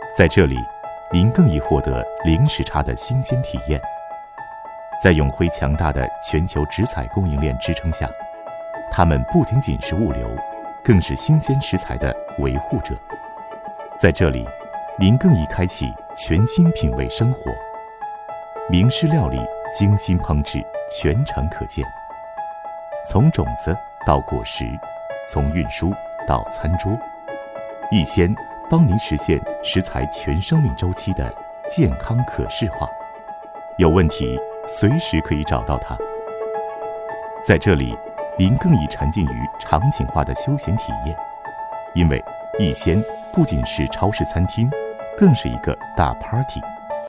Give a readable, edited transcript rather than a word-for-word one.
在这里，您更易获得零时差的新鲜体验。在永辉强大的全球植采供应链支撑下，他们不仅仅是物流，更是新鲜食材的维护者。在这里，您更易开启全新品味生活。名师料理，精心烹制，全程可见。从种子到果实，从运输到餐桌，一鲜帮您实现食材全生命周期的健康可视化。有问题随时可以找到它。在这里，您更易沉浸于场景化的休闲体验，因为一鲜不仅是超市餐厅，更是一个大 party。